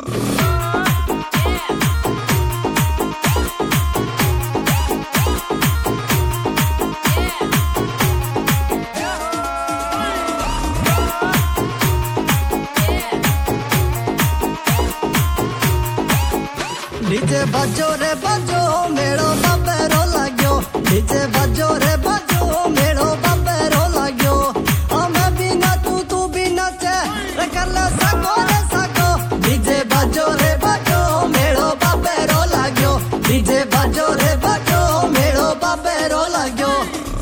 DJ बाजो रे बाजो मेड़ो बाबेरो लाग्यो डीजे बाजो रे बाजो मेड़ो बाबेरो लाग्यो मैं भी नाचू तू भी नाचे रे कर ले सको रे सको डीजे बाजो रे बाजो मेड़ो बाबेरो लाग्यो डीजे बाजो रे बाजो मेड़ो बाबेरो लाग्यो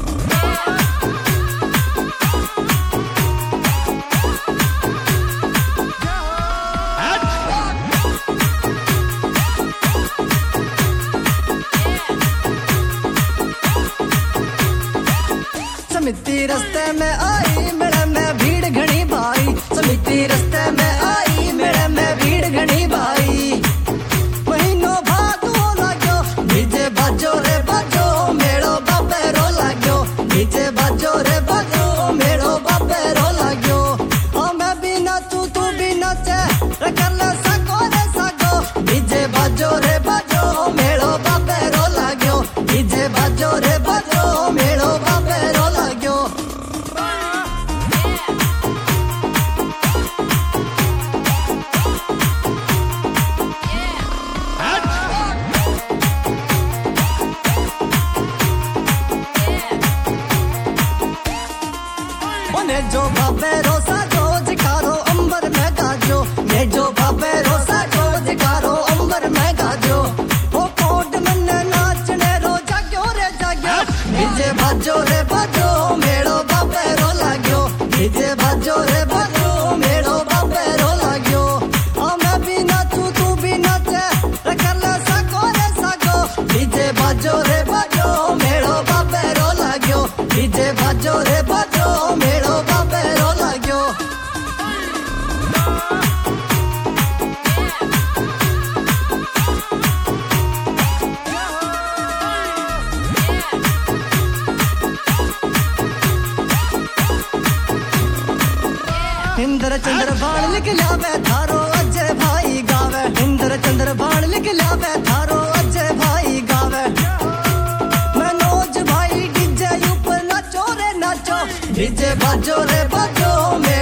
समिति रस्ते में आई मेरे में भीड़ घनी भाई समिति रस्ते में आई मेरे में भीड़ घनी भाई महीनों भादो लाग्यो डीजे बाजो रे बाजो मेड़ो बाबेरो लाग्यो डीजे बाजो रे बाजो मेड़ो बाबेरो लाग्यो मैं भी नाचू तू भी नाचे रे कर ले सको रे सको डीजे बाजो रे बाजो मेड़ो बाबेरो लाग्यो डीजे बाजो रे बाजो मेड़ो बाबेरो लाग्यो ने जो बाबेरो साजो जिकारो अंबर में गाजो ने जो बाबेरो साजो जिकारो अंबर में गाजो वो कोड मन्ने नाचने रो जाग्यो रे जाग्यो डीजे बाजो रे बाजो मेड़ो बाबेरो लाग्यो डीजे बाजो रे बाजो मेड़ो बाबेरो लाग्यो मैं भी नाचू तू भी नाचे रे कर ले सको रे सको डीजे बाजो रे बाजो मेड़ो बाबेरो लाग्यो डीजे बाजो रे बाजो मेड़ो बाबेरो लाग्यो इंद्र चंद्र बाण लिख लावे थारो अजय भाई गावे इंद्र चंद्र बाण लिख लावे थारो अजय भाई गावे मनोज भाई डीजे ऊपर नाचो रे नाचो डीजे बाजो रे बाजो